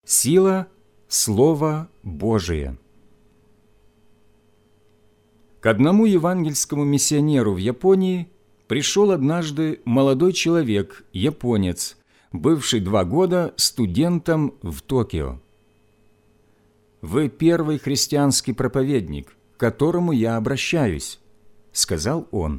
Сила Слова Божия. К одному евангельскому миссионеру в Японии пришел однажды молодой человек, японец, бывший 2 года студентом в Токио. «Вы первый христианский проповедник, к которому я обращаюсь», — сказал он.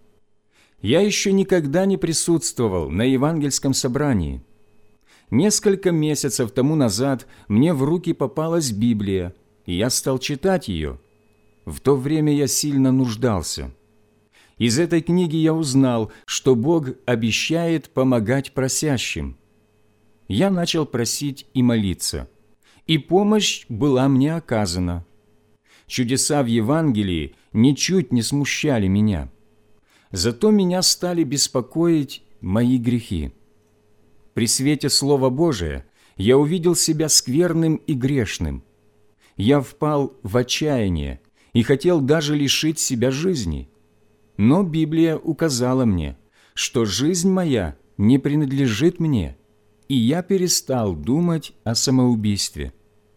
«Я еще никогда не присутствовал на евангельском собрании. Несколько месяцев тому назад мне в руки попалась Библия, и я стал читать ее. В то время я сильно нуждался. Из этой книги я узнал, что Бог обещает помогать просящим. Я начал просить и молиться, и помощь была мне оказана. Чудеса в Евангелии ничуть не смущали меня. Зато меня стали беспокоить мои грехи. При свете Слова Божия я увидел себя скверным и грешным. Я впал в отчаяние и хотел даже лишить себя жизни. Но Библия указала мне, что жизнь моя не принадлежит мне, и я перестал думать о самоубийстве.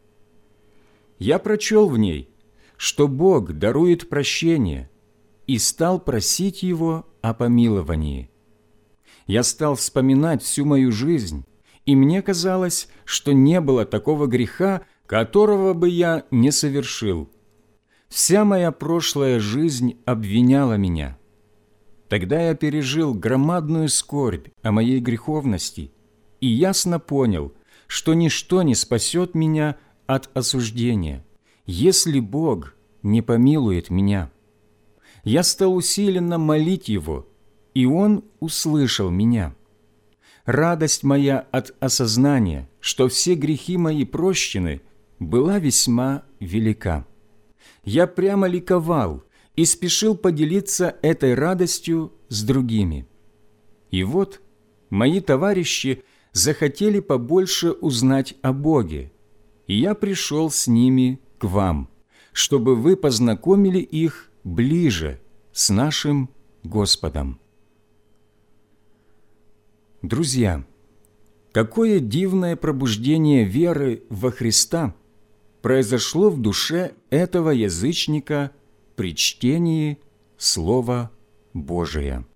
Я прочел в ней, что Бог дарует прощение, и стал просить Его о помиловании. Я стал вспоминать всю мою жизнь, и мне казалось, что не было такого греха, которого бы я не совершил. Вся моя прошлая жизнь обвиняла меня. Тогда я пережил громадную скорбь о моей греховности и ясно понял, что ничто не спасет меня от осуждения, если Бог не помилует меня. Я стал усиленно молить Его, и Он услышал меня. Радость моя от осознания, что все грехи мои прощены, была весьма велика. Я прямо ликовал и спешил поделиться этой радостью с другими. И вот мои товарищи захотели побольше узнать о Боге, и я пришел с ними к вам, чтобы вы познакомили их ближе с нашим Господом. Друзья, какое дивное пробуждение веры во Христа произошло в душе этого язычника при чтении Слова Божия.